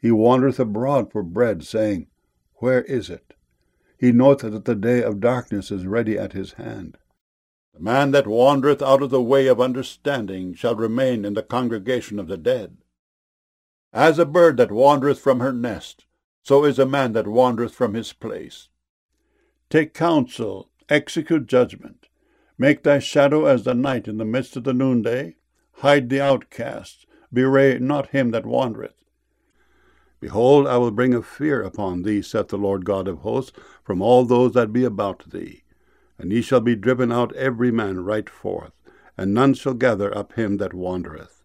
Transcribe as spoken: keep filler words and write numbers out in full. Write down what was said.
He wandereth abroad for bread, saying, Where is it? He knoweth that the day of darkness is ready at his hand. The man that wandereth out of the way of understanding shall remain in the congregation of the dead. As a bird that wandereth from her nest, so is a man that wandereth from his place. Take counsel, execute judgment. Make thy shadow as the night in the midst of the noonday. Hide the outcast, bewray not him that wandereth. Behold, I will bring a fear upon thee, saith the Lord God of hosts, from all those that be about thee. And ye shall be driven out every man right forth, and none shall gather up him that wandereth.